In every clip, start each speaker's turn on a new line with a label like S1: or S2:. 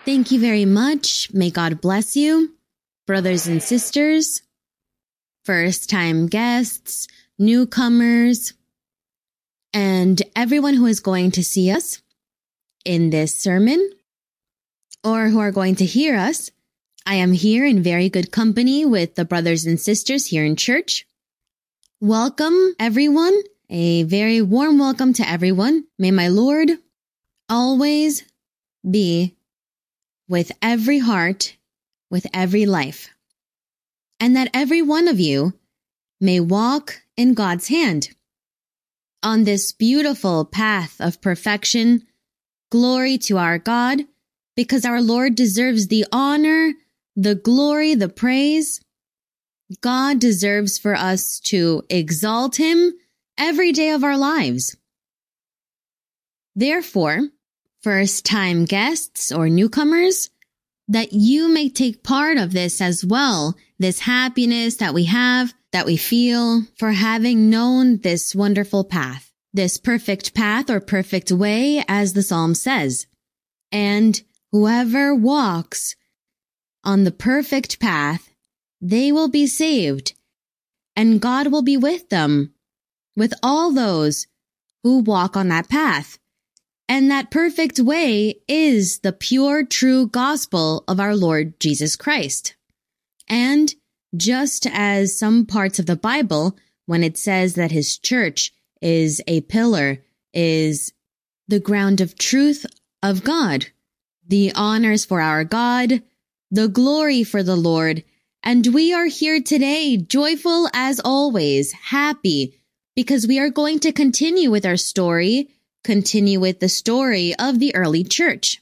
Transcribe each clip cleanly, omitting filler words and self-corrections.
S1: Thank you very much. May God bless you, brothers and sisters, first-time guests, newcomers, and everyone who is going to see us in this sermon or who are going to hear us. I am here in very good company with the brothers and sisters here in church. Welcome, everyone. A very warm welcome to everyone. May my Lord always be with every heart, with every life, and that every one of you may walk in God's hand on this beautiful path of perfection. Glory to our God, because our Lord deserves the honor, the glory, the praise. God deserves for us to exalt him every day of our lives. Therefore, first-time guests or newcomers, that you may take part of this as well, this happiness that we have, that we feel for having known this wonderful path, this perfect path or perfect way, as the Psalm says. And whoever walks on the perfect path, they will be saved, and God will be with them, with all those who walk on that path. And that perfect way is the pure, true gospel of our Lord Jesus Christ. And just as some parts of the Bible, when it says that his church is a pillar, is the ground of truth of God, the honors for our God, the glory for the Lord. And we are here today, joyful as always, happy, because we are going to continue with our story, continue with the story of the early church.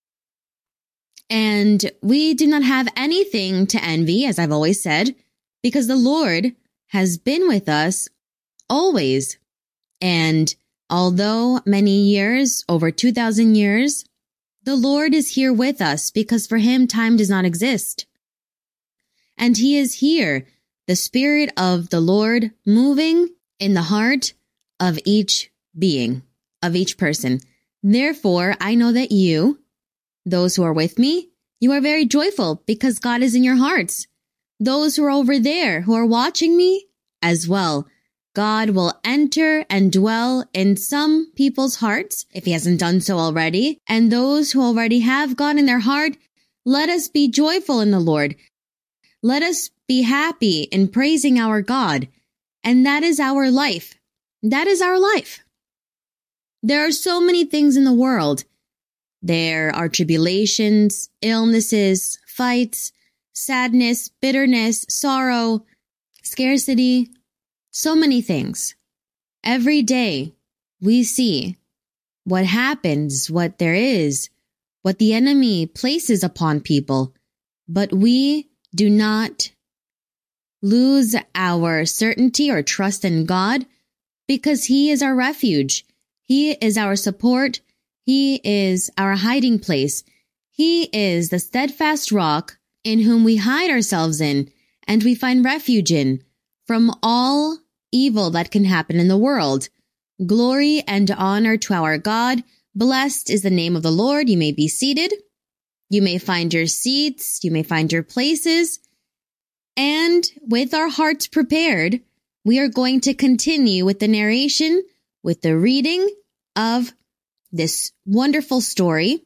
S1: And we do not have anything to envy, as I've always said, because the Lord has been with us always. And although many years, over 2,000 years, the Lord is here with us because for him time does not exist. And he is here, the Spirit of the Lord moving in the heart of each being, of each person. Therefore, I know that you, those who are with me, you are very joyful because God is in your hearts. Those who are over there who are watching me as well, God will enter and dwell in some people's hearts if he hasn't done so already. And those who already have God in their heart, let us be joyful in the Lord. Let us be happy in praising our God. And that is our life. That is our life. There are so many things in the world. There are tribulations, illnesses, fights, sadness, bitterness, sorrow, scarcity, so many things. Every day we see what happens, what there is, what the enemy places upon people, but we do not lose our certainty or trust in God because he is our refuge. He is our support. He is our hiding place. He is the steadfast rock in whom we hide ourselves in and we find refuge in from all evil that can happen in the world. Glory and honor to our God. Blessed is the name of the Lord. You may be seated. You may find your seats. You may find your places. And with our hearts prepared, we are going to continue with the narration, with the reading of this wonderful story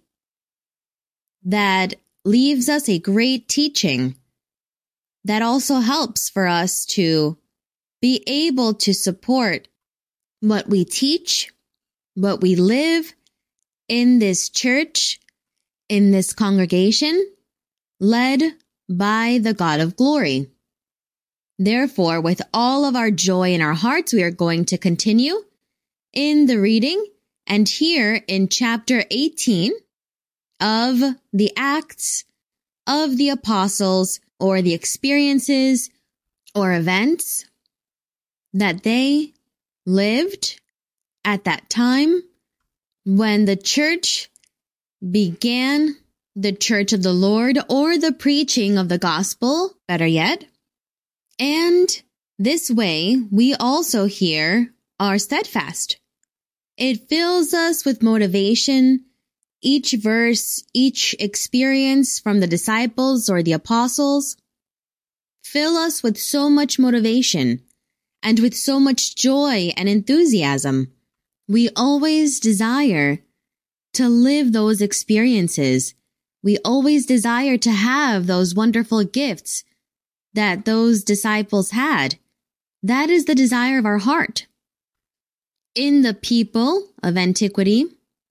S1: that leaves us a great teaching that also helps for us to be able to support what we teach, what we live in this church, in this congregation, led by the God of glory. Therefore, with all of our joy in our hearts, we are going to continue in the reading. And here in chapter 18 of the Acts of the Apostles, or the experiences or events that they lived at that time when the church began the church of the Lord, or the preaching of the gospel, better yet. And this way, we also here are steadfast. It fills us with motivation each verse, each experience from the disciples or the apostles fill us with so much motivation and with so much joy and enthusiasm. We always desire to live those experiences. We always desire to have those wonderful gifts that those disciples had. That is the desire of our heart. In the people of antiquity,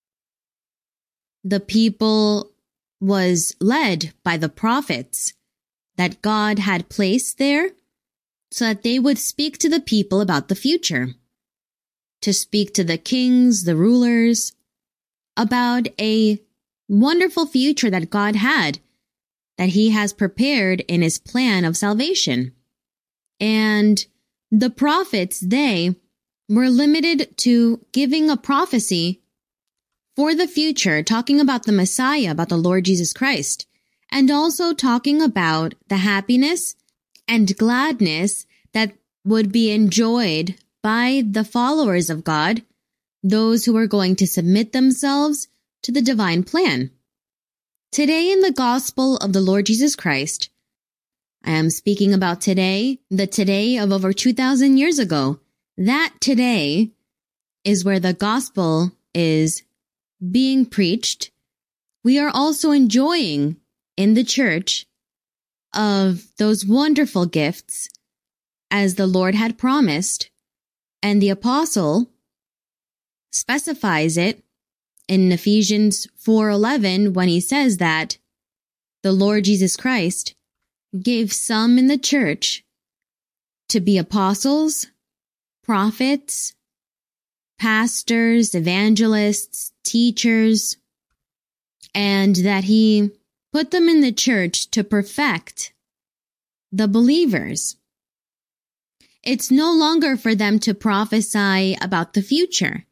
S1: the people was led by the prophets that God had placed there so that they would speak to the people about the future, to speak to the kings, the rulers, about a wonderful future that God had, that he has prepared in his plan of salvation. And the prophets, they were limited to giving a prophecy for the future, talking about the Messiah, about the Lord Jesus Christ, and also talking about the happiness and gladness that would be enjoyed by the followers of God, those who are going to submit themselves to the divine plan. Today in the gospel of the Lord Jesus Christ, I am speaking about today, the today of over 2,000 years ago. That today is where the gospel is being preached. We are also enjoying in the church of those wonderful gifts as the Lord had promised, and the apostle specifies it in Ephesians 4:11 when he says that the Lord Jesus Christ gave some in the church to be apostles, prophets, pastors, evangelists, teachers, and that he put them in the church to perfect the believers. It's no longer for them to prophesy about the future,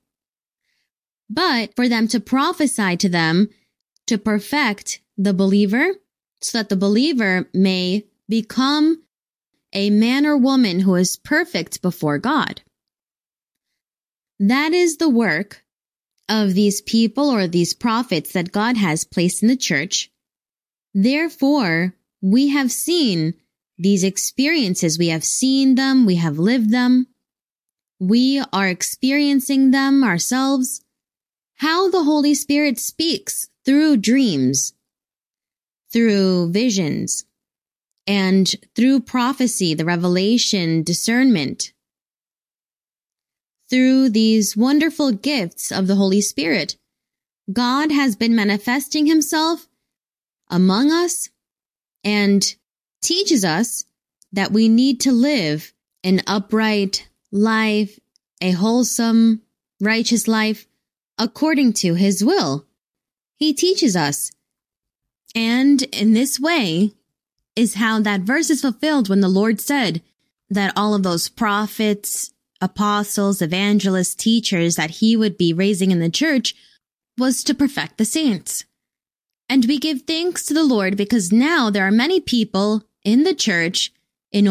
S1: but for them to prophesy to them to perfect the believer so that the believer may become a man or woman who is perfect before God. That is the work of these people or these prophets that God has placed in the church. Therefore, we have seen these experiences. We have seen them. We have lived them. We are experiencing them ourselves. How the Holy Spirit speaks through dreams, through visions, and through prophecy, the revelation, discernment, through these wonderful gifts of the Holy Spirit. God has been manifesting himself among us and teaches us that we need to live an upright life, a wholesome, righteous life, according to his will. He teaches us. And in this way is how that verse is fulfilled when the Lord said that all of those prophets, apostles, evangelists, teachers that he would be raising in the church was to perfect the saints. And we give thanks to the Lord because now there are many people in the church in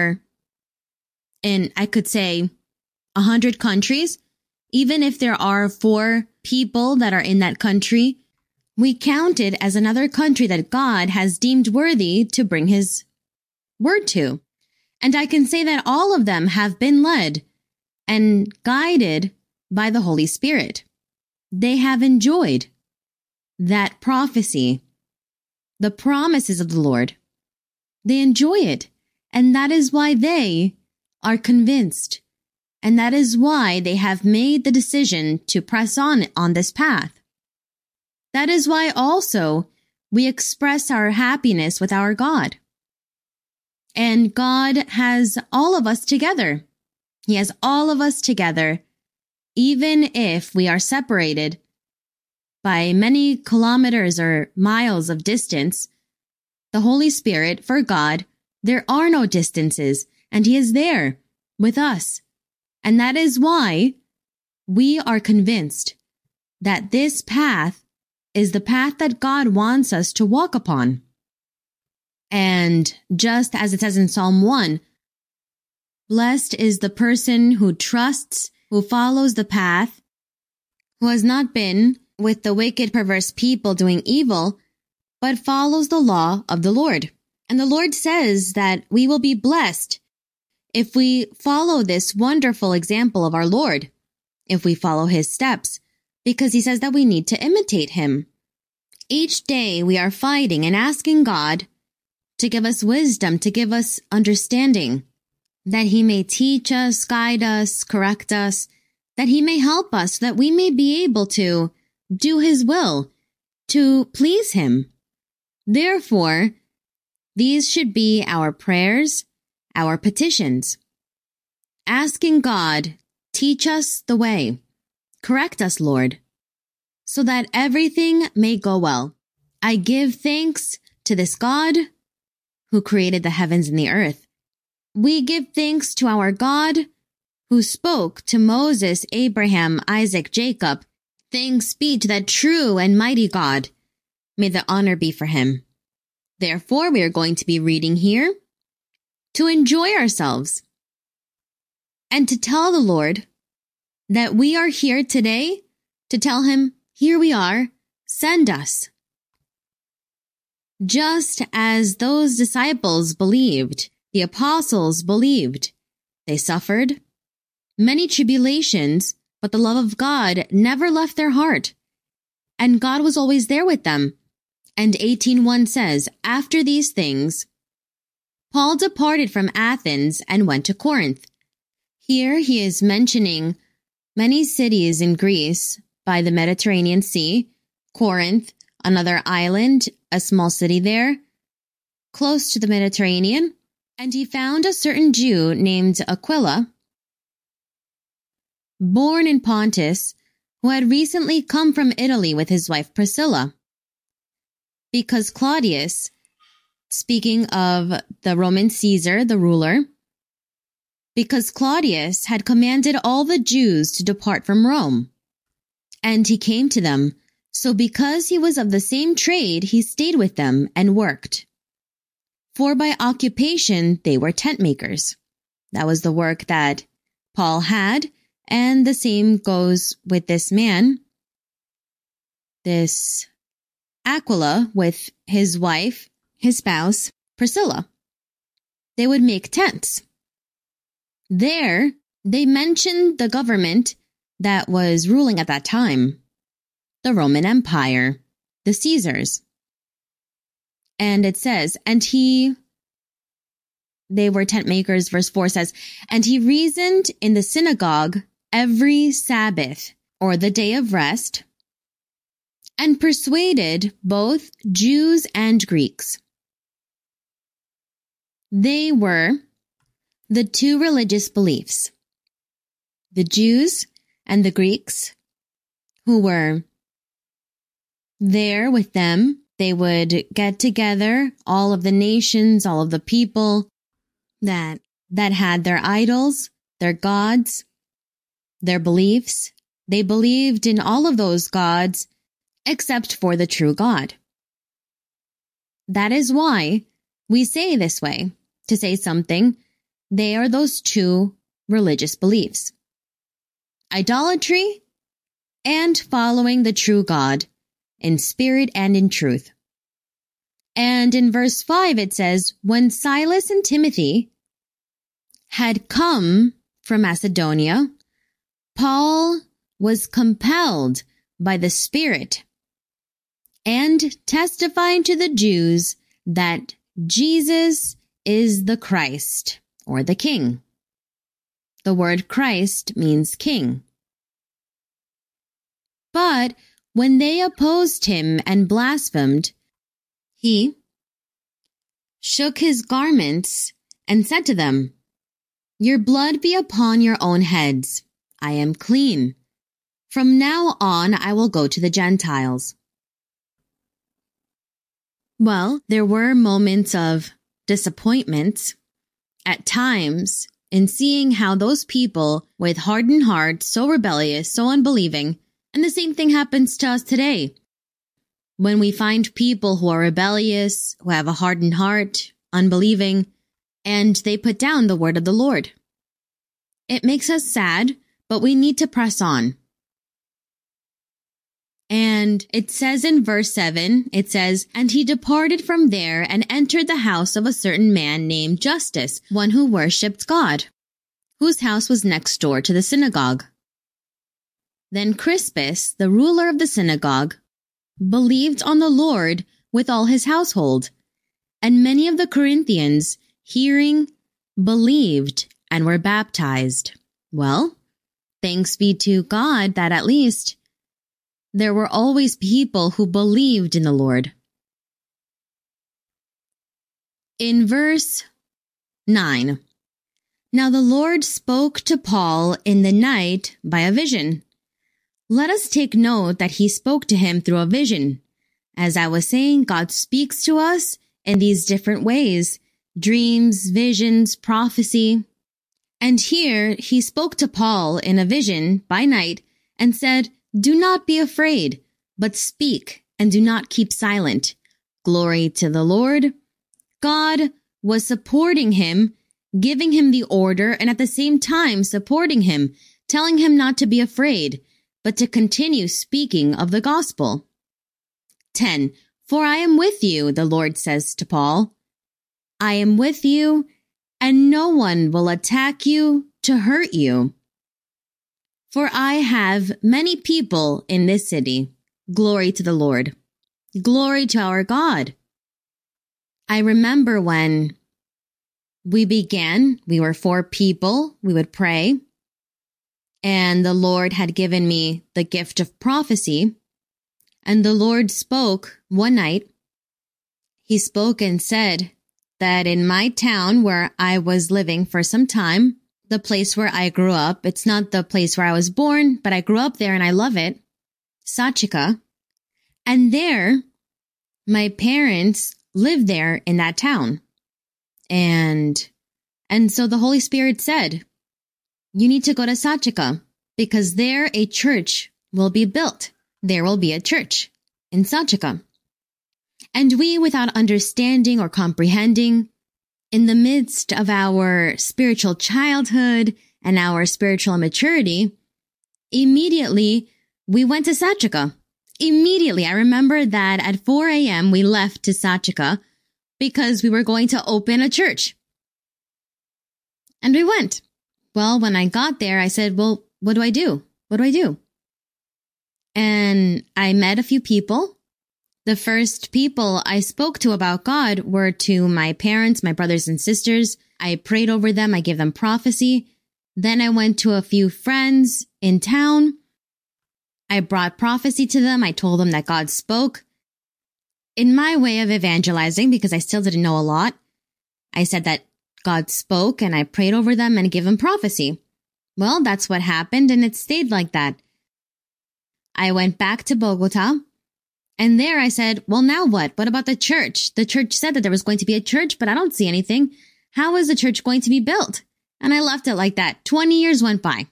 S1: I could say 100 countries. Even if there are 4 people that are in that country, we count it as another country that God has deemed worthy to bring his word to. And I can say that all of them have been led and guided by the Holy Spirit. They have enjoyed that prophecy, the promises of the Lord. They enjoy it. And that is why they are convinced. And that is why they have made the decision to press on this path. That is why also we express our happiness with our God. And God has all of us together. He has all of us together, even if we are separated by many kilometers or miles of distance. The Holy Spirit, for God, there are no distances, and he is there with us. And that is why we are convinced that this path is the path that God wants us to walk upon. And just as it says in Psalm 1, blessed is the person who trusts, who follows the path, who has not been with the wicked, perverse people doing evil, but follows the law of the Lord. And the Lord says that we will be blessed if we follow this wonderful example of our Lord, if we follow his steps, because he says that we need to imitate him. Each day we are fighting and asking God to give us wisdom, to give us understanding, that he may teach us, guide us, correct us, that he may help us, that we may be able to do his will, to please him. Therefore, these should be our prayers, our petitions. Asking God, teach us the way, correct us, Lord, so that everything may go well. I give thanks to this God who created the heavens and the earth. We give thanks to our God who spoke to Moses, Abraham, Isaac, Jacob. Thanks be to that true and mighty God. May the honor be for him. Therefore, we are going to be reading here to enjoy ourselves and to tell the Lord that we are here today to tell him, here we are, send us. Just as those disciples believed, the apostles believed, they suffered many tribulations, but the love of God never left their heart, and God was always there with them. And 18:1 says, after these things, Paul departed from Athens and went to Corinth. Here he is mentioning many cities in Greece by the Mediterranean Sea, Corinth, another island, a small city there, close to the Mediterranean, and he found a certain Jew named Aquila, born in Pontus, who had recently come from Italy with his wife Priscilla. Because Claudius, speaking of the Roman Caesar, the ruler, because Claudius had commanded all the Jews to depart from Rome, and he came to them. So because he was of the same trade, he stayed with them and worked. For by occupation, they were tent makers. That was the work that Paul had, and the same goes with this man, this Aquila, with his wife, his spouse, Priscilla. They would make tents. There, they mentioned the government that was ruling at that time, the Roman Empire, the Caesars. And it says, they were tent makers, verse 4 says, and he reasoned in the synagogue every Sabbath, or the day of rest, and persuaded both Jews and Greeks. They were the two religious beliefs, the Jews and the Greeks, who were there with them. They would get together, all of the nations, all of the people that had their idols, their gods, their beliefs. They believed in all of those gods except for the true God. That is why we say this way, to say something. They are those two religious beliefs: idolatry and following the true God in spirit and in truth. And in verse 5 it says, when Silas and Timothy had come from Macedonia, Paul was compelled by the Spirit and testifying to the Jews that Jesus is the Christ, or the King. The word Christ means king. But when they opposed him and blasphemed, he shook his garments and said to them, your blood be upon your own heads. I am clean. From now on I will go to the Gentiles. Well, there were moments of disappointment at times in seeing how those people with hardened hearts, so rebellious, so unbelieving, and the same thing happens to us today. When we find people who are rebellious, who have a hardened heart, unbelieving, and they put down the word of the Lord. It makes us sad, but we need to press on. And it says in verse 7, it says, "And he departed from there and entered the house of a certain man named Justus, one who worshipped God, whose house was next door to the synagogue. Then Crispus, the ruler of the synagogue, believed on the Lord with all his household, and many of the Corinthians, hearing, believed and were baptized." Well, thanks be to God that at least there were always people who believed in the Lord. In verse 9, "Now the Lord spoke to Paul in the night by a vision." Let us take note that he spoke to him through a vision. As I was saying, God speaks to us in these different ways: dreams, visions, prophecy. And here he spoke to Paul in a vision by night and said, "Do not be afraid, but speak and do not keep silent." Glory to the Lord. God was supporting him, giving him the order, and at the same time supporting him, telling him not to be afraid, but to continue speaking of the gospel. 10. "For I am with you," the Lord says to Paul. "I am with you, and no one will attack you to hurt you. For I have many people in this city." Glory to the Lord. Glory to our God. I remember when we began, we were 4 people, we would pray, and the Lord had given me the gift of prophecy. And the Lord spoke one night. He spoke and said that in my town where I was living for some time, the place where I grew up, it's not the place where I was born, but I grew up there and I love it, Sachika. And there, my parents lived there in that town. And so the Holy Spirit said, "You need to go to Sachika, because there a church will be built. There will be a church in Sachika." And we, without understanding or comprehending, in the midst of our spiritual childhood and our spiritual maturity, immediately we went to Sachika. Immediately. I remember that at 4 a.m. we left to Sachika because we were going to open a church. And we went. Well, when I got there, I said, "Well, what do I do? What do I do?" And I met a few people. The first people I spoke to about God were to my parents, my brothers and sisters. I prayed over them. I gave them prophecy. Then I went to a few friends in town. I brought prophecy to them. I told them that God spoke. In my way of evangelizing, because I still didn't know a lot, I said that God spoke and I prayed over them and gave them prophecy. Well, that's what happened, and it stayed like that. I went back to Bogota, and there I said, "Well, now what? What about the church? The church said that there was going to be a church, but I don't see anything. How is the church going to be built?" And I left it like that. 20 years went by.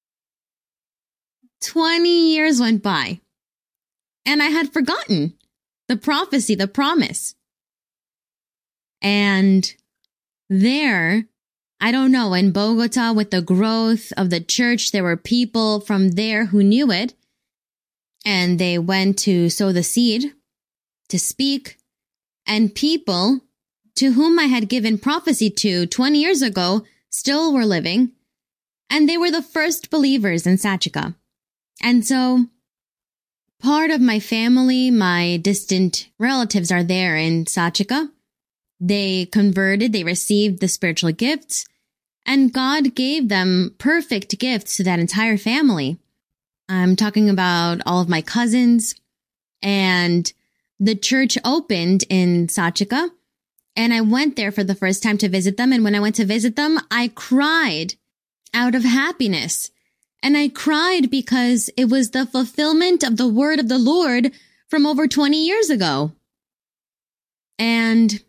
S1: 20 years went by. And I had forgotten the prophecy, the promise. And there, I don't know, in Bogota, with the growth of the church, there were people from there who knew it. And they went to sow the seed, to speak. And people to whom I had given prophecy to 20 years ago still were living. And they were the first believers in Sachika. And so part of my family, my distant relatives are there in Sachika. They converted, they received the spiritual gifts, and God gave them perfect gifts to that entire family. I'm talking about all of my cousins, and the church opened in Sachika, and I went there for the first time to visit them. And when I went to visit them, I cried out of happiness. And I cried because it was the fulfillment of the word of the Lord from over 20 years ago. And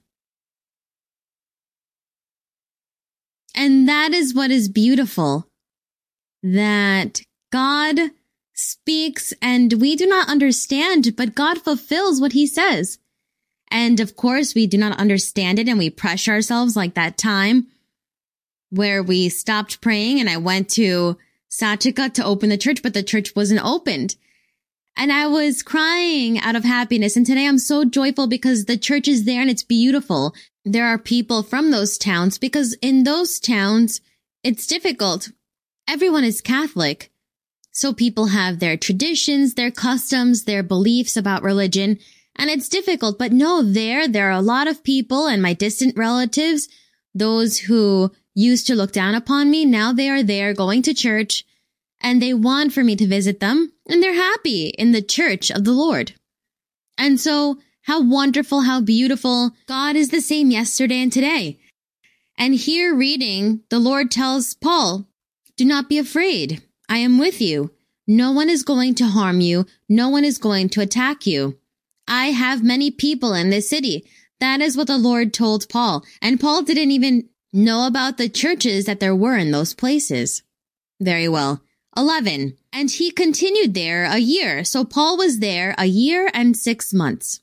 S1: that is what is beautiful, that God speaks and we do not understand, but God fulfills what he says. And of course, we do not understand it and we pressure ourselves, like that time where we stopped praying and I went to Sachika to open the church, but the church wasn't opened. And I was crying out of happiness. And today I'm so joyful because the church is there and it's beautiful. There are people from those towns because in those towns, it's difficult. Everyone is Catholic. So people have their traditions, their customs, their beliefs about religion, and it's difficult. But no, there are a lot of people and my distant relatives, those who used to look down upon me, now they are there going to church and they want for me to visit them and they're happy in the church of the Lord. And so how wonderful, how beautiful. God is the same yesterday and today. And here reading, the Lord tells Paul, do not be afraid. I am with you. No one is going to harm you. No one is going to attack you. I have many people in this city. That is what the Lord told Paul. And Paul didn't even know about the churches that there were in those places. Very well. 11. And he continued there a year. So Paul was there a year and 6 months.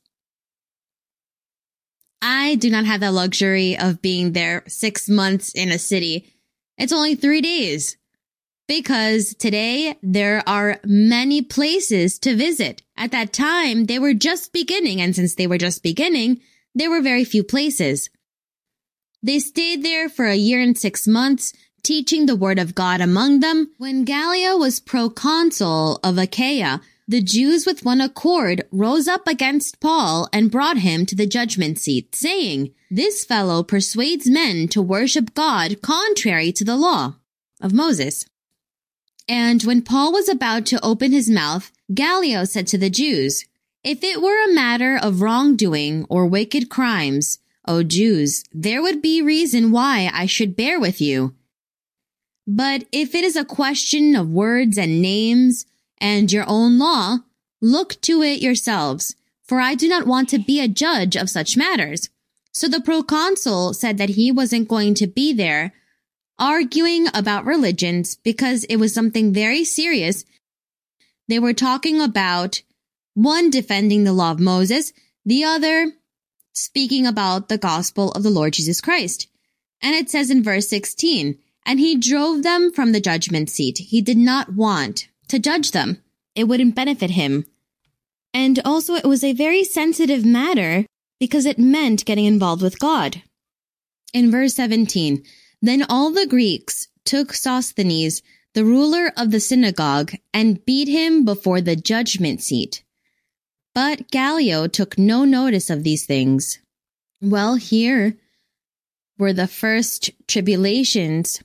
S1: I do not have the luxury of being there 6 months in a city. It's only 3 days. Because today there are many places to visit. At that time, they were just beginning. And since they were just beginning, there were very few places. They stayed there for a year and 6 months, teaching the word of God among them. When Gallio was proconsul of Achaia, the Jews with one accord rose up against Paul and brought him to the judgment seat, saying, this fellow persuades men to worship God contrary to the law of Moses. And when Paul was about to open his mouth, Gallio said to the Jews, if it were a matter of wrongdoing or wicked crimes, O Jews, there would be reason why I should bear with you. But if it is a question of words and names and your own law, look to it yourselves, for I do not want to be a judge of such matters. So the proconsul said that he wasn't going to be there, arguing about religions because it was something very serious. They were talking about one defending the law of Moses, the other speaking about the gospel of the Lord Jesus Christ. And it says in verse 16, and he drove them from the judgment seat. He did not want to judge them. It wouldn't benefit him. And also it was a very sensitive matter because it meant getting involved with God. In verse 17, then all the Greeks took Sosthenes, the ruler of the synagogue, and beat him before the judgment seat. But Gallio took no notice of these things. Well, here were the first tribulations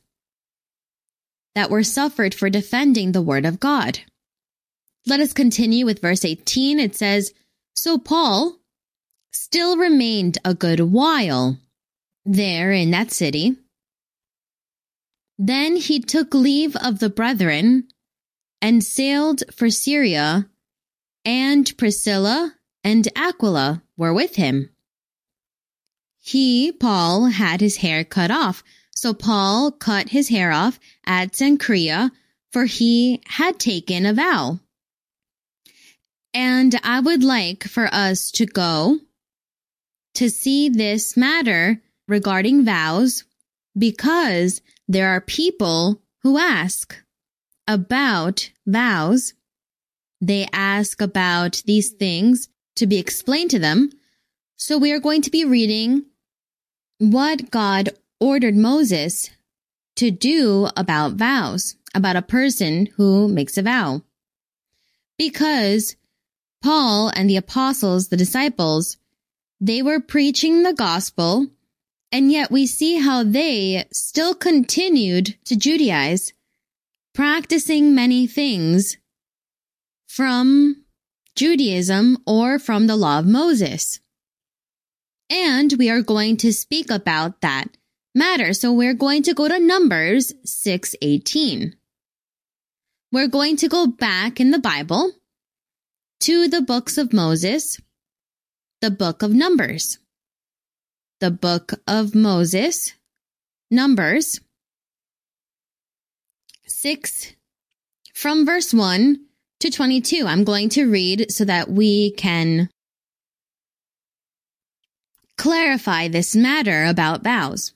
S1: that were suffered for defending the word of God. Let us continue with verse 18. It says, so Paul still remained a good while there in that city. Then he took leave of the brethren and sailed for Syria, and Priscilla and Aquila were with him. He, Paul, had his hair cut off, so Paul cut his hair off at Cenchrea, for he had taken a vow. And I would like for us to go to see this matter regarding vows, because there are people who ask about vows. They ask about these things to be explained to them. So we are going to be reading what God ordered Moses to do about vows, about a person who makes a vow. Because Paul and the apostles, the disciples, they were preaching the gospel, and yet we see how they still continued to Judaize, practicing many things from Judaism or from the law of Moses. And we are going to speak about that matter. So we're going to go to Numbers 6:18. We're going to go back in the Bible to the books of Moses, the book of Numbers. The book of Moses, Numbers 6, from verse 1 to 22. I'm going to read so that we can clarify this matter about vows.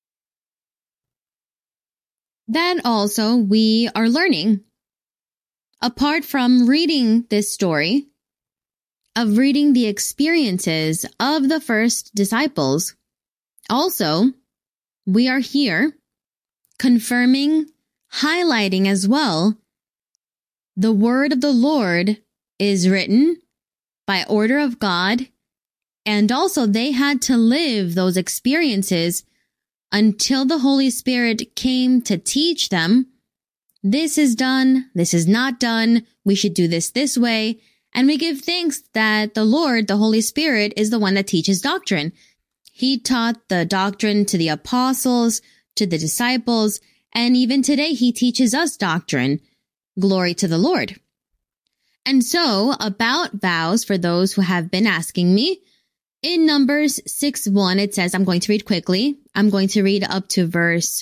S1: Then also we are learning apart from reading this story, of reading the experiences of the first disciples, also, we are here confirming, highlighting as well, the word of the Lord is written by order of God, and also they had to live those experiences until the Holy Spirit came to teach them, this is done, this is not done, we should do this way, and we give thanks that the Lord, the Holy Spirit, is the one that teaches doctrine. He taught the doctrine to the apostles, to the disciples, and even today he teaches us doctrine. Glory to the Lord. And so, about vows, for those who have been asking me, in Numbers 6:1, it says, I'm going to read quickly. I'm going to read up to verse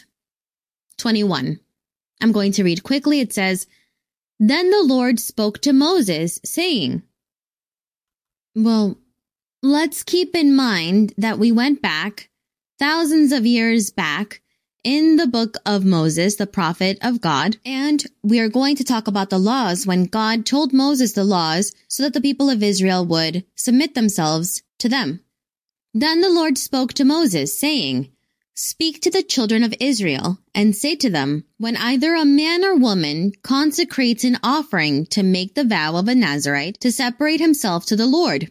S1: 21. I'm going to read quickly. It says, Then the Lord spoke to Moses, saying, well, let's keep in mind that we went back thousands of years back in the book of Moses, the prophet of God, and we are going to talk about the laws when God told Moses the laws so that the people of Israel would submit themselves to them. Then the Lord spoke to Moses, saying, Speak to the children of Israel and say to them, when either a man or woman consecrates an offering to make the vow of a Nazirite to separate himself to the Lord.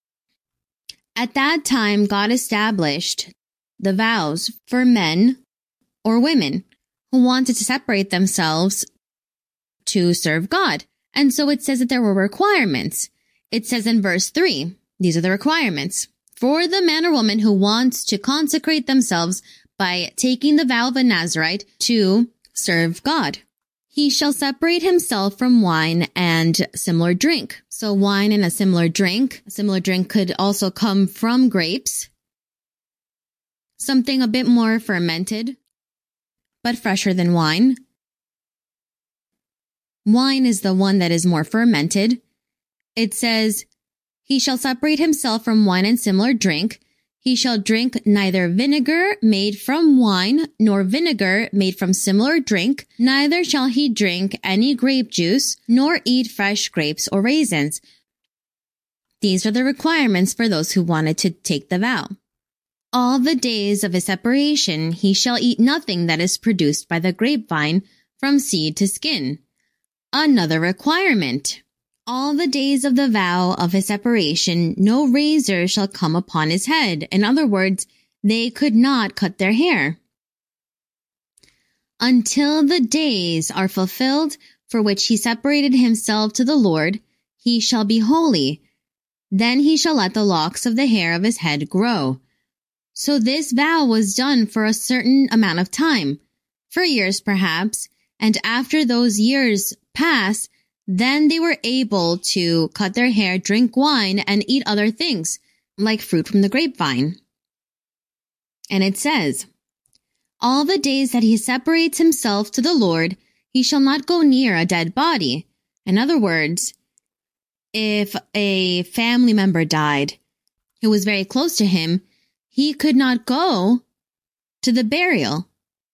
S1: At that time, God established the vows for men or women who wanted to separate themselves to serve God. And so it says that there were requirements. It says in verse 3, these are the requirements. For the man or woman who wants to consecrate themselves by taking the vow of a Nazirite to serve God, he shall separate himself from wine and similar drink. So wine and a similar drink could also come from grapes, something a bit more fermented, but fresher than wine. Wine is the one that is more fermented. It says, he shall separate himself from wine and similar drink. He shall drink neither vinegar made from wine, nor vinegar made from similar drink. Neither shall he drink any grape juice, nor eat fresh grapes or raisins. These are the requirements for those who wanted to take the vow. All the days of his separation he shall eat nothing that is produced by the grapevine from seed to skin. Another requirement. All the days of the vow of his separation, no razor shall come upon his head. In other words, they could not cut their hair. Until the days are fulfilled for which he separated himself to the Lord, he shall be holy. Then he shall let the locks of the hair of his head grow. So this vow was done for a certain amount of time, for years perhaps, and after those years pass, then they were able to cut their hair, drink wine, and eat other things, like fruit from the grapevine. And it says, all the days that he separates himself to the Lord, he shall not go near a dead body. In other words, if a family member died who was very close to him, he could not go to the burial.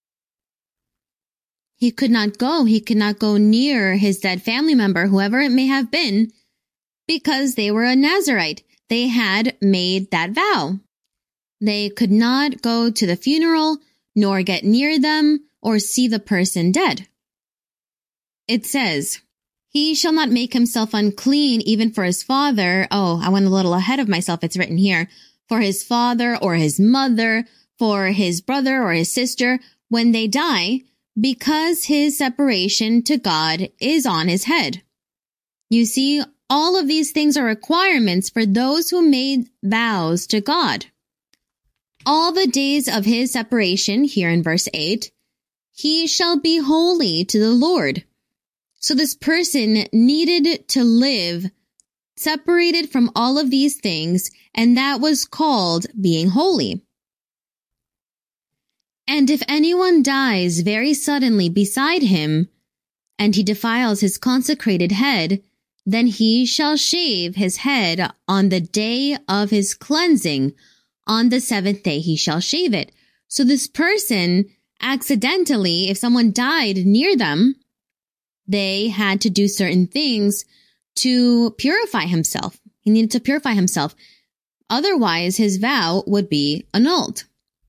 S1: He could not go near his dead family member, whoever it may have been, because they were a Nazirite. They had made that vow. They could not go to the funeral, nor get near them, or see the person dead. It says, he shall not make himself unclean even for his father. Oh, I went a little ahead of myself. It's written here. For his father or his mother, for his brother or his sister, when they die, because his separation to God is on his head. You see, all of these things are requirements for those who made vows to God. All the days of his separation, here in verse 8, he shall be holy to the Lord. So this person needed to live separated from all of these things, and that was called being holy. And if anyone dies very suddenly beside him, and he defiles his consecrated head, then he shall shave his head on the day of his cleansing. On the seventh day he shall shave it. So this person, accidentally, if someone died near them, they had to do certain things to purify himself. He needed to purify himself. Otherwise, his vow would be annulled.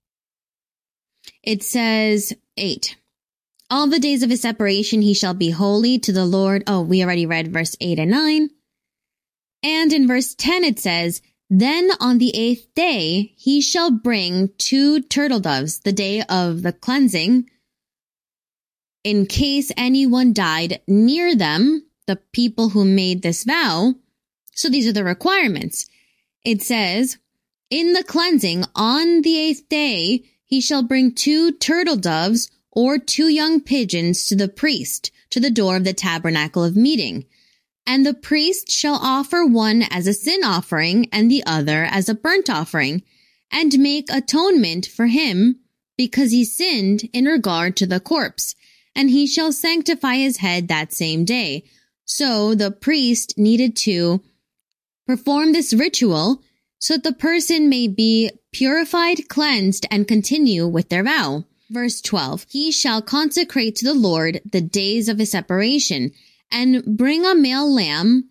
S1: It says 8. All the days of his separation he shall be holy to the Lord. Oh, we already read verse 8 and 9. And in verse 10 it says, Then on the 8th day he shall bring 2 turtle doves, the day of the cleansing, in case anyone died near them, the people who made this vow. So these are the requirements. It says, In the cleansing on the 8th day he shall bring 2 turtle doves or 2 young pigeons to the priest, to the door of the tabernacle of meeting. And the priest shall offer one as a sin offering and the other as a burnt offering, and make atonement for him, because he sinned in regard to the corpse, and he shall sanctify his head that same day. So the priest needed to perform this ritual so that the person may be purified, cleansed, and continue with their vow. Verse 12, He shall consecrate to the Lord the days of his separation, and bring a male lamb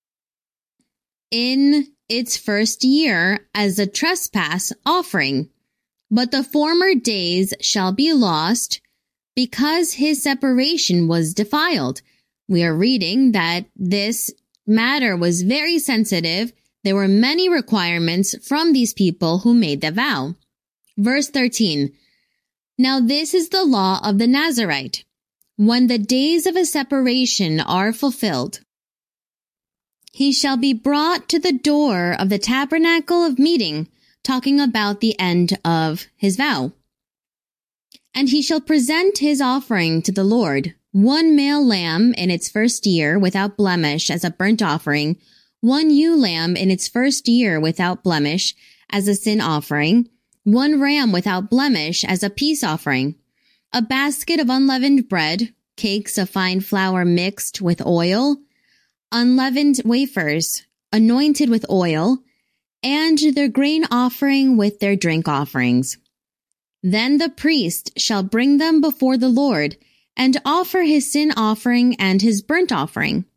S1: in its first year as a trespass offering. But the former days shall be lost, because his separation was defiled. We are reading that this matter was very sensitive. There were many requirements from these people who made the vow. Verse 13, Now this is the law of the Nazirite. When the days of his separation are fulfilled, he shall be brought to the door of the tabernacle of meeting, talking about the end of his vow. And he shall present his offering to the Lord, 1 male lamb in its first year without blemish as a burnt offering, 1 ewe lamb in its first year without blemish as a sin offering, 1 ram without blemish as a peace offering, a basket of unleavened bread, cakes of fine flour mixed with oil, unleavened wafers, anointed with oil, and their grain offering with their drink offerings. Then the priest shall bring them before the Lord, and offer his sin offering and his burnt offering.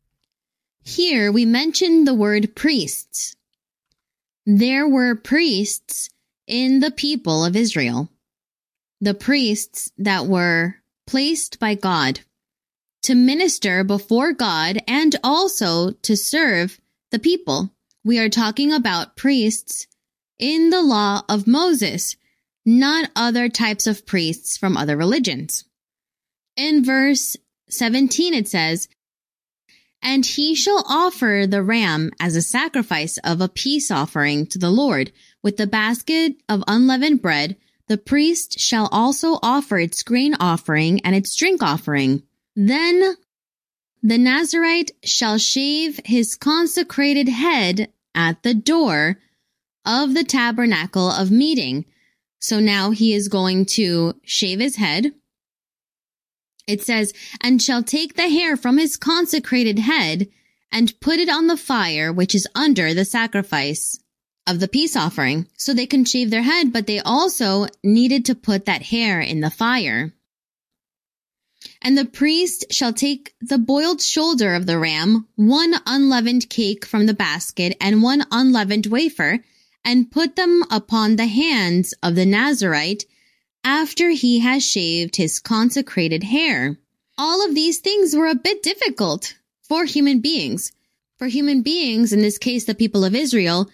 S1: Here we mention the word priests. There were priests in the people of Israel. The priests that were placed by God to minister before God and also to serve the people. We are talking about priests in the law of Moses, not other types of priests from other religions. In verse 17 it says, And he shall offer the ram as a sacrifice of a peace offering to the Lord, with the basket of unleavened bread. The priest shall also offer its grain offering and its drink offering. Then the Nazirite shall shave his consecrated head at the door of the tabernacle of meeting. So now he is going to shave his head. It says, And shall take the hair from his consecrated head and put it on the fire which is under the sacrifice of the peace offering. So they can shave their head, but they also needed to put that hair in the fire. And the priest shall take the boiled shoulder of the ram, 1 unleavened cake from the basket, and 1 unleavened wafer, and put them upon the hands of the Nazirite after he has shaved his consecrated hair. All of these things were a bit difficult for human beings. For human beings, in this case the people of Israel,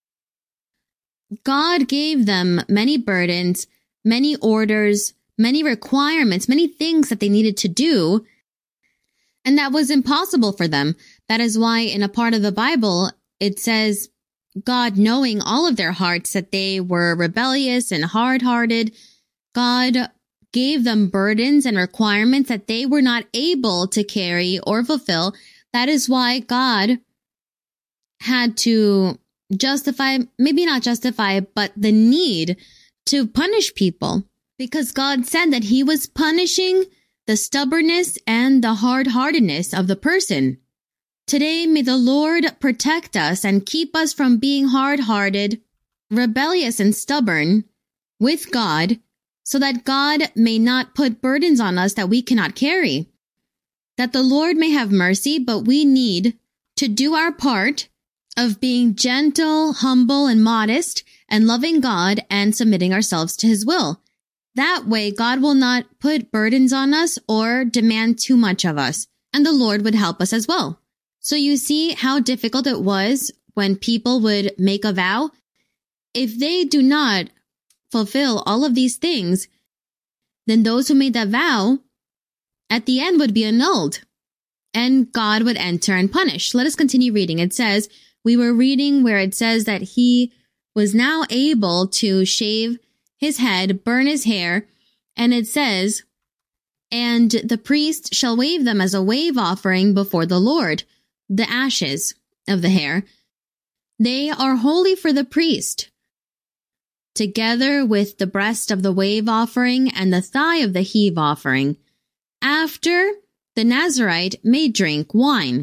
S1: God gave them many burdens, many orders, many requirements, many things that they needed to do, and that was impossible for them. That is why in a part of the Bible, it says, God knowing all of their hearts that they were rebellious and hard-hearted, God gave them burdens and requirements that they were not able to carry or fulfill. That is why God had to maybe not justify, but the need to punish people, because God said that he was punishing the stubbornness and the hard-heartedness of the person. Today, may the Lord protect us and keep us from being hard-hearted, rebellious, and stubborn with God, so that God may not put burdens on us that we cannot carry. that the Lord may have mercy, but we need to do our part of being gentle, humble, and modest, and loving God and submitting ourselves to his will. That way, God will not put burdens on us or demand too much of us, and the Lord would help us as well. So you see how difficult it was when people would make a vow. If they do not fulfill all of these things, then those who made that vow at the end would be annulled, and God would enter and punish. Let us continue reading. It says, we were reading where it says that he was now able to shave his head, burn his hair, and it says, and the priest shall wave them as a wave offering before the Lord, the ashes of the hair. They are holy for the priest, together with the breast of the wave offering and the thigh of the heave offering. After, the Nazirite may drink wine.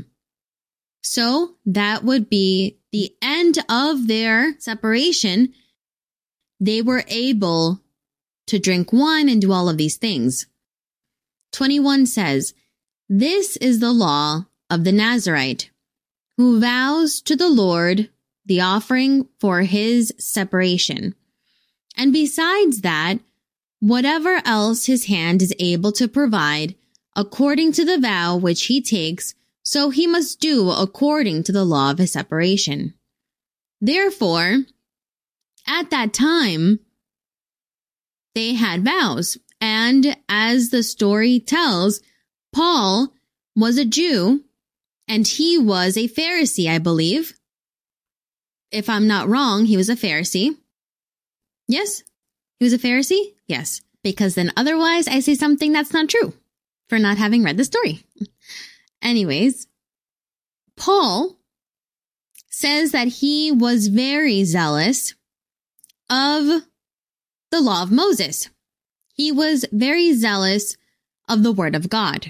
S1: So that would be the end of their separation. They were able to drink wine and do all of these things. 21 says, this is the law of the Nazirite, who vows to the Lord the offering for his separation. And besides that, whatever else his hand is able to provide, according to the vow which he takes, so he must do according to the law of his separation. Therefore, at that time, they had vows. And as the story tells, Paul was a Jew and he was a Pharisee, I believe. If I'm not wrong, he was a Pharisee. Yes, he was a Pharisee? Yes, because then otherwise I say something that's not true for not having read the story. Anyways, Paul says that he was very zealous of the law of Moses. He was very zealous of the word of God.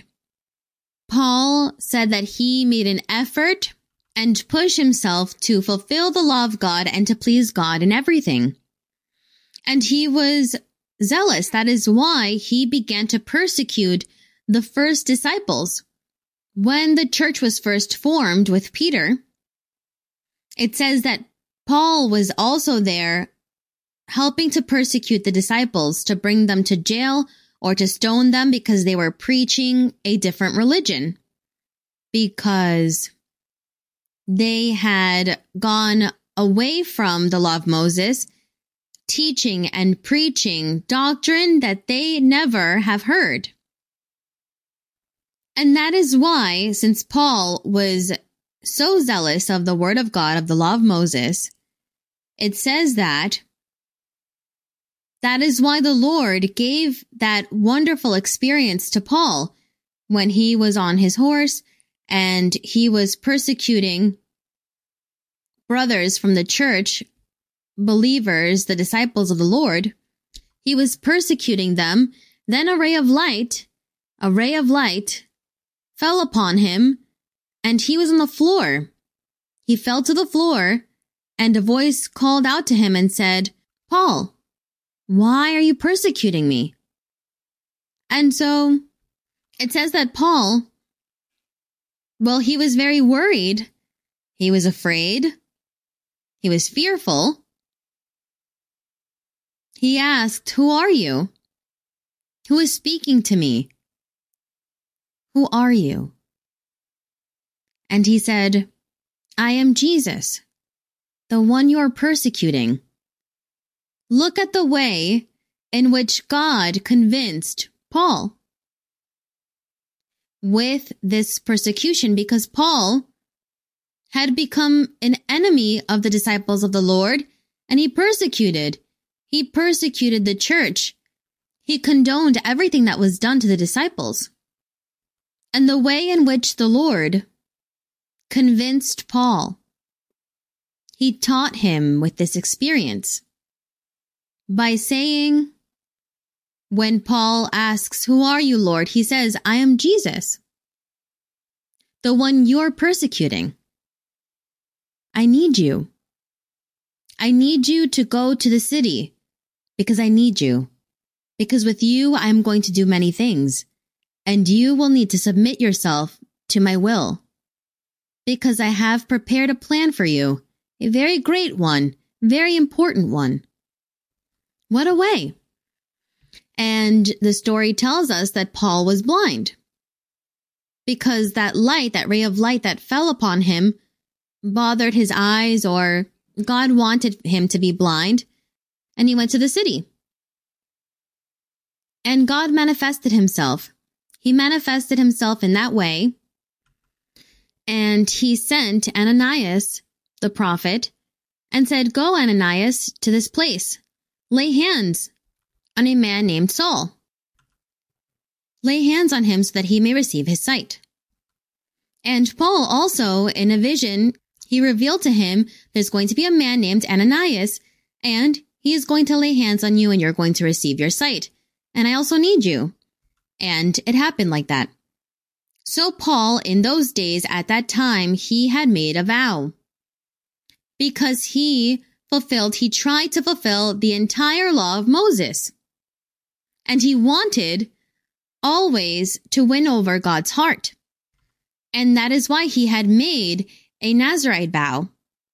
S1: Paul said that he made an effort and pushed himself to fulfill the law of God and to please God in everything. And he was zealous. That is why he began to persecute the first disciples. When the church was first formed with Peter, it says that Paul was also there helping to persecute the disciples, to bring them to jail or to stone them because they were preaching a different religion, because they had gone away from the law of Moses, teaching and preaching doctrine that they never have heard. And that is why, since Paul was so zealous of the word of God, of the law of Moses, it says that is why the Lord gave that wonderful experience to Paul when he was on his horse and he was persecuting brothers from the church, believers, the disciples of the Lord. He was persecuting them. Then a ray of light fell upon him, and he was on the floor. He fell to the floor, and a voice called out to him and said, Paul, why are you persecuting me? And so it says that Paul, well, he was very worried. He was afraid. He was fearful. He asked, who are you? Who is speaking to me? Who are you? And he said, I am Jesus, the one you are persecuting. Look at the way in which God convinced Paul with this persecution, because Paul had become an enemy of the disciples of the Lord, and he persecuted the church. He condoned everything that was done to the disciples. And the way in which the Lord convinced Paul, he taught him with this experience by saying, when Paul asks, who are you, Lord? He says, I am Jesus, the one you're persecuting. I need you. I need you to go to the city because I need you. Because with you, I'm going to do many things. and you will need to submit yourself to my will, because I have prepared a plan for you, a very great one, very important one. What a way. And the story tells us that Paul was blind, because that light, that ray of light that fell upon him bothered his eyes, or God wanted him to be blind, and he went to the city. And God manifested himself. He manifested himself in that way, and he sent Ananias, the prophet, and said, "Go, Ananias, to this place. Lay hands on a man named Saul. Lay hands on him so that he may receive his sight." And Paul also, in a vision, he revealed to him, there's going to be a man named Ananias, and he is going to lay hands on you and you're going to receive your sight. And I also need you. And it happened like that. So Paul, in those days, at that time, he had made a vow. Because he tried to fulfill the entire law of Moses. And he wanted always to win over God's heart. And that is why he had made a Nazirite vow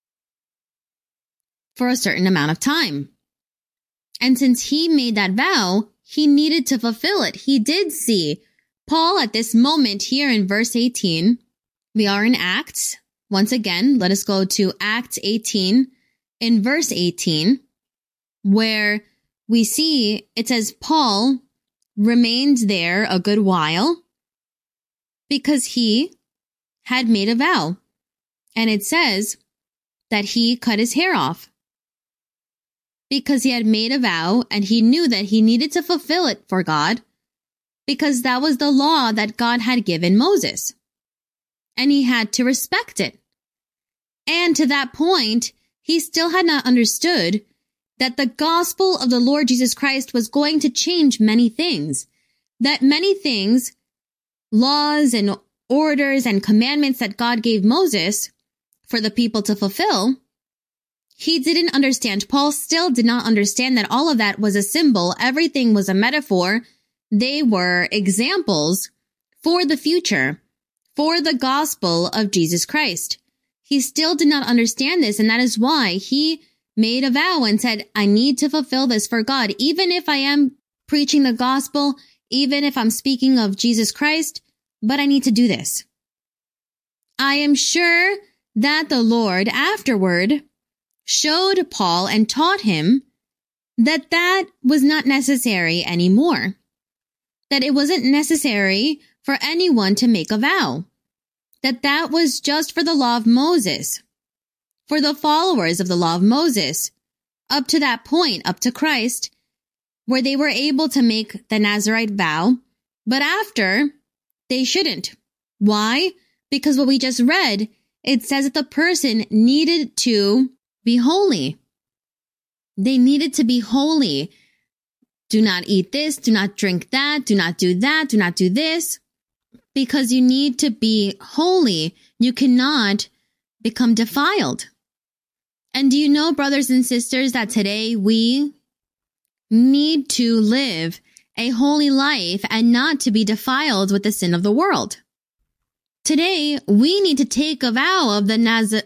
S1: for a certain amount of time. And since he made that vow, he needed to fulfill it. He did see Paul at this moment here in verse 18. We are in Acts. Once again, let us go to Acts 18 in verse 18, where we see it says Paul remained there a good while because he had made a vow. And it says that he cut his hair off because he had made a vow and he knew that he needed to fulfill it for God, because that was the law that God had given Moses. And he had to respect it. And to that point, he still had not understood that the gospel of the Lord Jesus Christ was going to change many things. That many things, laws and orders and commandments that God gave Moses for the people to fulfill, he didn't understand. Paul still did not understand that all of that was a symbol. Everything was a metaphor. They were examples for the future, for the gospel of Jesus Christ. He still did not understand this, and that is why he made a vow and said, I need to fulfill this for God. Even if I am preaching the gospel, even if I'm speaking of Jesus Christ, but I need to do this. I am sure that the Lord afterward showed Paul and taught him that that was not necessary anymore. That it wasn't necessary for anyone to make a vow. That was just for the law of Moses, for the followers of the law of Moses, up to that point, up to Christ, where they were able to make the Nazirite vow, but after, they shouldn't. Why? Because what we just read, it says that the person needed to be holy. They needed to be holy. Do not eat this, do not drink that, do not do that, do not do this. Because you need to be holy. You cannot become defiled. And do you know, brothers and sisters, that today we need to live a holy life and not to be defiled with the sin of the world. Today, we need to take a vow of the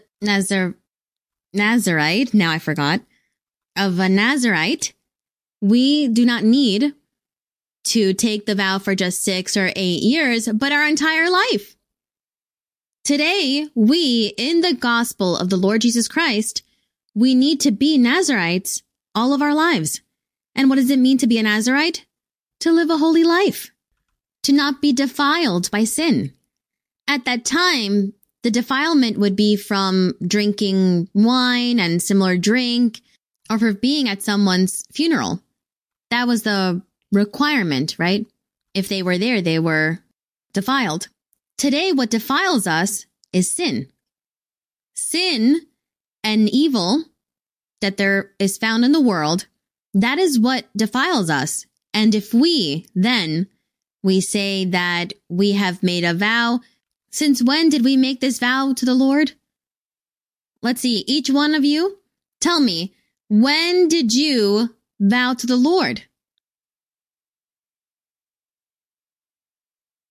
S1: Nazirite. Now I forgot. Of a Nazirite. We do not need to take the vow for just 6 or 8 years, but our entire life. Today, we, in the gospel of the Lord Jesus Christ, we need to be Nazirites all of our lives. And what does it mean to be a Nazirite? To live a holy life. To not be defiled by sin. At that time, the defilement would be from drinking wine and similar drink, or for being at someone's funeral. That was the requirement, right? If they were there, they were defiled. Today, what defiles us is sin. Sin and evil that there is found in the world, that is what defiles us. And if we say that we have made a vow, since when did we make this vow to the Lord? Let's see, each one of you, tell me, when did you vow to the Lord?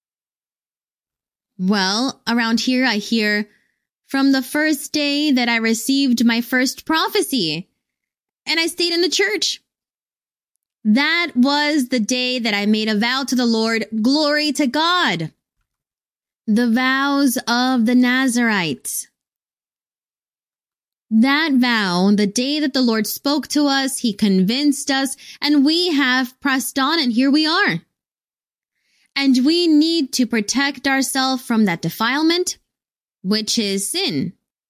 S1: Well, around here I hear, from the first day that I received my first prophecy, and I stayed in the church. That was the day that I made a vow to the Lord. Glory to God. The vows of the Nazarites. That vow, the day that the Lord spoke to us, he convinced us, and we have pressed on, and here we are. And we need to protect ourselves from that defilement, which is sin.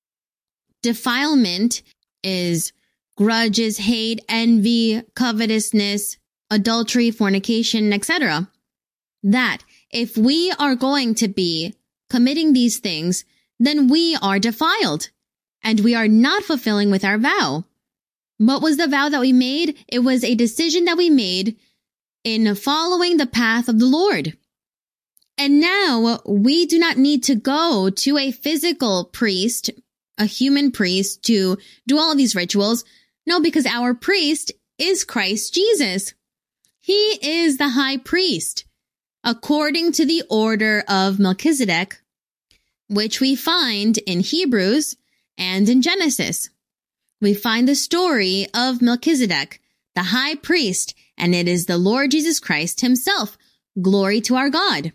S1: Defilement is grudges, hate, envy, covetousness, adultery, fornication, etc. That if we are going to be committing these things, then we are defiled and we are not fulfilling with our vow. What was the vow that we made? It was a decision that we made in following the path of the Lord. And now we do not need to go to a physical priest, a human priest, to do all of these rituals. No, because our priest is Christ Jesus. He is the high priest, according to the order of Melchizedek, which we find in Hebrews and in Genesis. We find the story of Melchizedek, the high priest, and it is the Lord Jesus Christ himself. Glory to our God.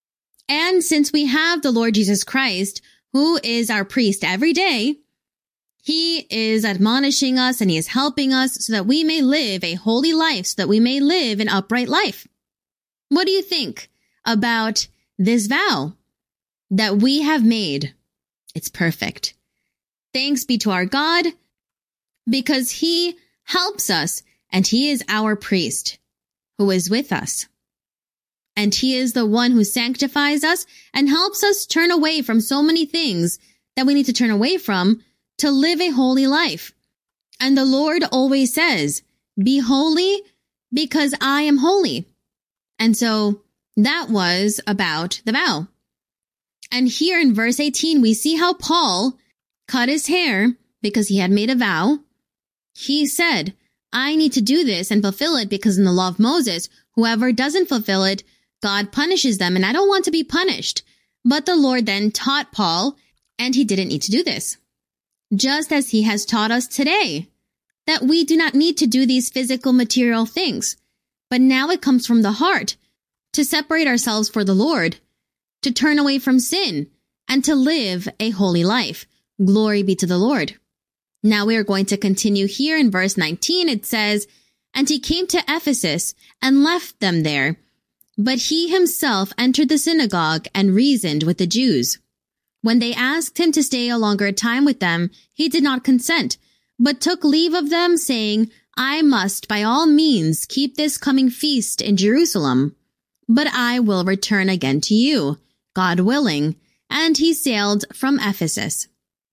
S1: And since we have the Lord Jesus Christ, who is our priest every day, he is admonishing us and he is helping us so that we may live a holy life, so that we may live an upright life. What do you think about this vow that we have made? It's perfect. Thanks be to our God, because he helps us and he is our priest who is with us. And he is the one who sanctifies us and helps us turn away from so many things that we need to turn away from to live a holy life. And the Lord always says, be holy because I am holy. And so that was about the vow. And here in verse 18, we see how Paul cut his hair because he had made a vow. He said, I need to do this and fulfill it because in the law of Moses, whoever doesn't fulfill it, God punishes them, and I don't want to be punished. But the Lord then taught Paul, and he didn't need to do this. Just as he has taught us today, that we do not need to do these physical material things. But now it comes from the heart, to separate ourselves for the Lord, to turn away from sin, and to live a holy life. Glory be to the Lord. Now we are going to continue here in verse 19. It says, and he came to Ephesus and left them there. But he himself entered the synagogue and reasoned with the Jews. When they asked him to stay a longer time with them, he did not consent, but took leave of them, saying, I must by all means keep this coming feast in Jerusalem. But I will return again to you, God willing. And he sailed from Ephesus.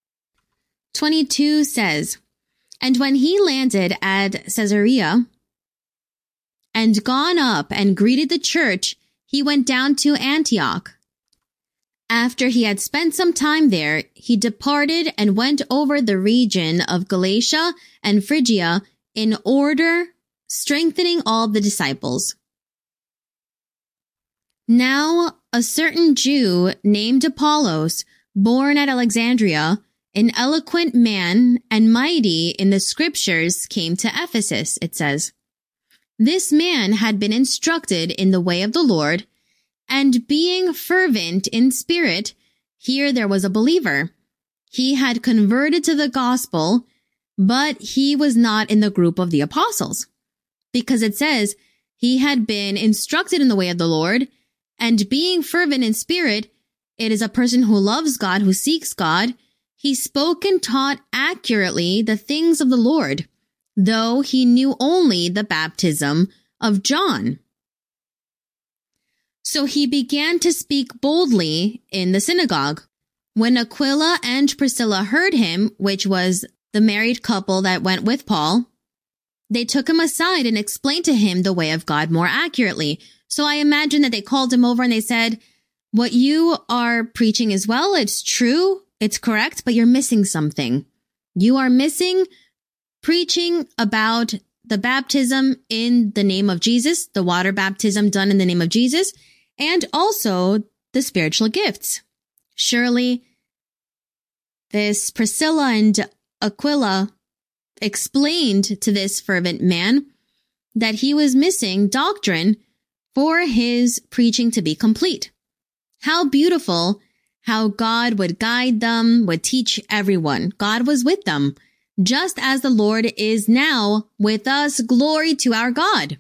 S1: 22 says, and when he landed at Caesarea, and gone up and greeted the church, he went down to Antioch. After he had spent some time there, he departed and went over the region of Galatia and Phrygia in order, strengthening all the disciples. Now a certain Jew named Apollos, born at Alexandria, an eloquent man and mighty in the scriptures, came to Ephesus, it says. This man had been instructed in the way of the Lord, and being fervent in spirit, here there was a believer. He had converted to the gospel, but he was not in the group of the apostles, because it says he had been instructed in the way of the Lord, and being fervent in spirit, it is a person who loves God, who seeks God. He spoke and taught accurately the things of the Lord, though he knew only the baptism of John. So he began to speak boldly in the synagogue. When Aquila and Priscilla heard him, which was the married couple that went with Paul, they took him aside and explained to him the way of God more accurately. So I imagine that they called him over and they said, what you are preaching is well, it's true, it's correct, but you're missing something. You are missing preaching about the baptism in the name of Jesus, the water baptism done in the name of Jesus, and also the spiritual gifts. Surely this Priscilla and Aquila explained to this fervent man that he was missing doctrine for his preaching to be complete. How beautiful how God would guide them, would teach everyone. God was with them, just as the Lord is now with us. Glory to our God.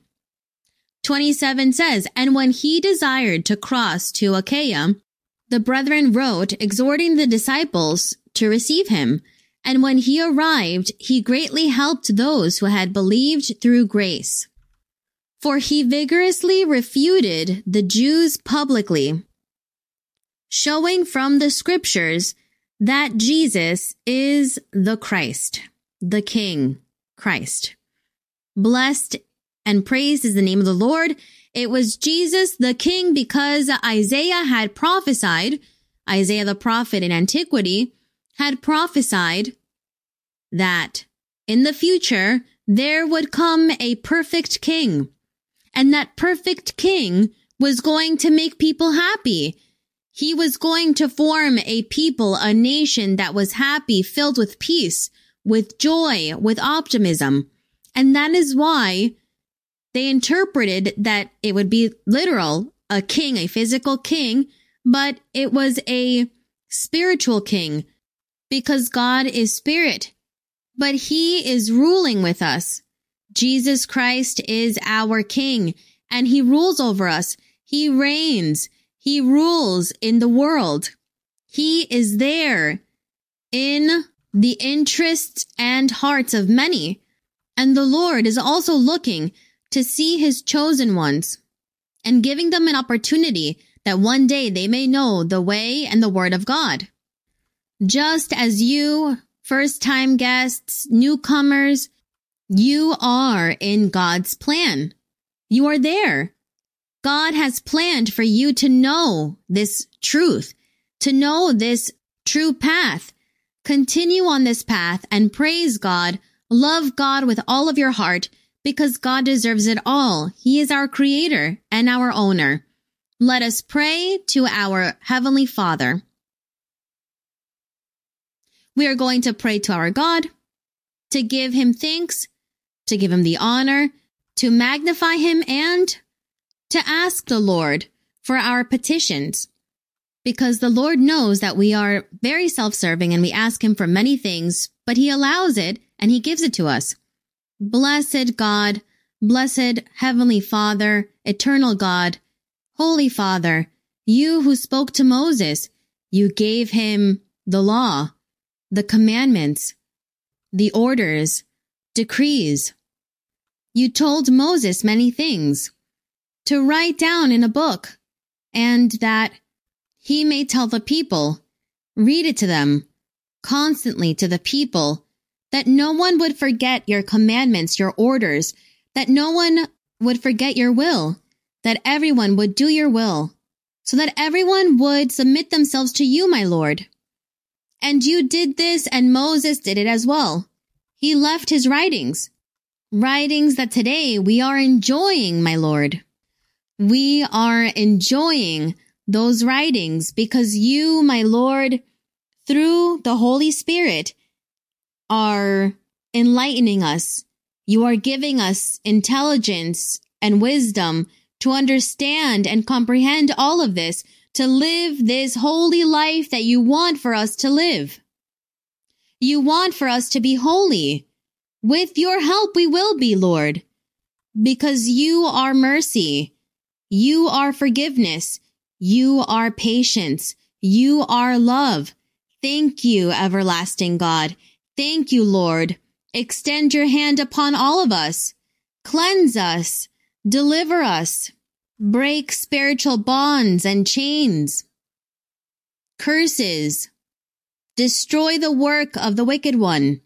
S1: 27 says, and when he desired to cross to Achaia, the brethren wrote, exhorting the disciples to receive him. And when he arrived, he greatly helped those who had believed through grace. For he vigorously refuted the Jews publicly, showing from the scriptures that Jesus is the Christ, the King, Christ. Blessed and praised is the name of the Lord. It was Jesus the King, because Isaiah had prophesied, Isaiah the prophet in antiquity had prophesied that in the future there would come a perfect king, and that perfect king was going to make people happy. He was going to form a people, a nation that was happy, filled with peace, with joy, with optimism. And that is why they interpreted that it would be literal, a king, a physical king, but it was a spiritual king, because God is spirit. But he is ruling with us. Jesus Christ is our King, and he rules over us. He reigns. He rules in the world. He is there in the interests and hearts of many. And the Lord is also looking to see his chosen ones and giving them an opportunity that one day they may know the way and the word of God. Just as you, first-time guests, newcomers, you are in God's plan. You are there. God has planned for you to know this truth, to know this true path. Continue on this path and praise God. Love God with all of your heart, because God deserves it all. He is our creator and our owner. Let us pray to our Heavenly Father. We are going to pray to our God, to give him thanks, to give him the honor, to magnify him, and to ask the Lord for our petitions. Because the Lord knows that we are very self-serving and we ask him for many things, but he allows it and he gives it to us. Blessed God, blessed Heavenly Father, eternal God, Holy Father, you who spoke to Moses, you gave him the law, the commandments, the orders, decrees. You told Moses many things to write down in a book, and that he may tell the people, read it to them, constantly to the people, that no one would forget your commandments, your orders, that no one would forget your will, that everyone would do your will, so that everyone would submit themselves to you, my Lord. And you did this, and Moses did it as well. He left his writings that today we are enjoying, my Lord. We are enjoying those writings because you, my Lord, through the Holy Spirit, are enlightening us. You are giving us intelligence and wisdom to understand and comprehend all of this, to live this holy life that you want for us to live. You want for us to be holy. With your help, we will be, Lord, because you are mercy. You are forgiveness. You are patience. You are love. Thank you, everlasting God. Thank you, Lord. Extend your hand upon all of us. Cleanse us. Deliver us. Break spiritual bonds and chains. Curses. Destroy the work of the wicked one.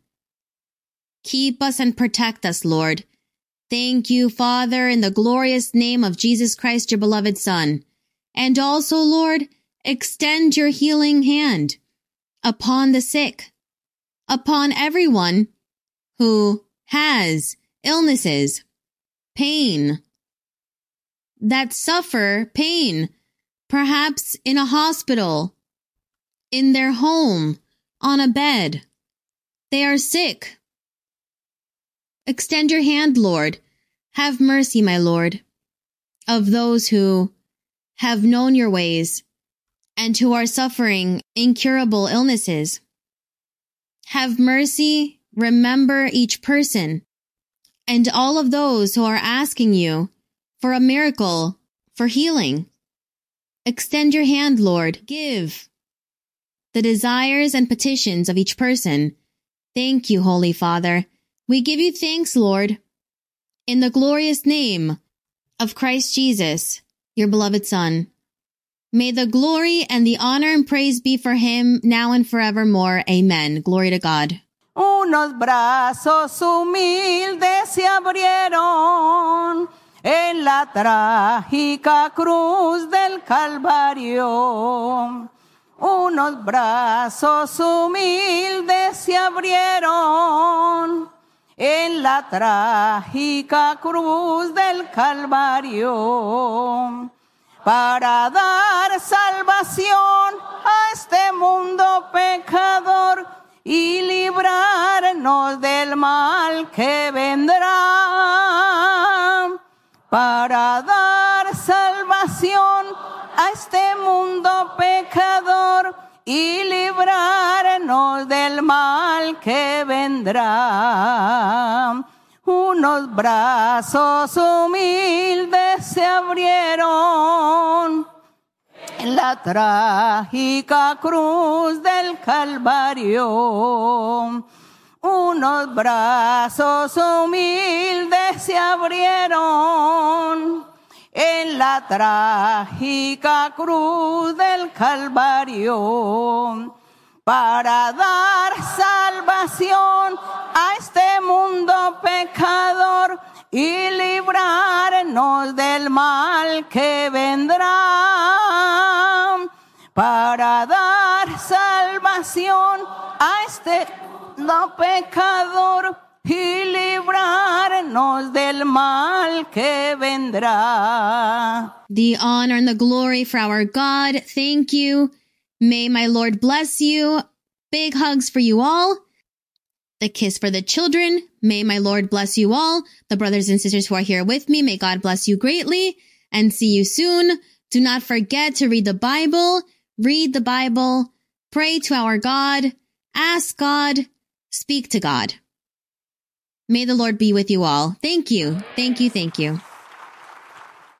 S1: Keep us and protect us, Lord. Thank you, Father, in the glorious name of Jesus Christ, your beloved Son. And also, Lord, extend your healing hand upon the sick, upon everyone who has illnesses, pain, that suffer pain, perhaps in a hospital, in their home, on a bed. They are sick. Extend your hand, Lord. Have mercy, my Lord, of those who have known your ways and who are suffering incurable illnesses. Have mercy, remember each person and all of those who are asking you for a miracle, for healing. Extend your hand, Lord. Give the desires and petitions of each person. Thank you, Holy Father. We give you thanks, Lord, in the glorious name of Christ Jesus, your beloved Son. May the glory and the honor and praise be for him now and forevermore. Amen. Glory to God.
S2: Unos brazos humildes se abrieron en la trágica cruz del Calvario. Unos brazos humildes se abrieron en la trágica cruz del Calvario para dar salvación a este mundo pecador y librarnos del mal que vendrá. Para dar salvación a este mundo pecador y librarnos del mal que vendrá. Unos brazos humildes se abrieron en la trágica cruz del Calvario. Unos brazos humildes se abrieron en la trágica cruz del Calvario para dar salvación a este mundo pecador y librarnos del mal que vendrá. Para dar salvación a este mundo pecador y librarnos del mal que vendrá.
S1: The honor and the glory for our God. Thank you. May my Lord bless you. Big hugs for you all. The kiss for the children. May my Lord bless you all. The brothers and sisters who are here with me, may God bless you greatly and see you soon. Do not forget to read the Bible. Read the Bible. Pray to our God. Ask God. Speak to God. May the Lord be with you all. Thank you. Thank you. Thank you.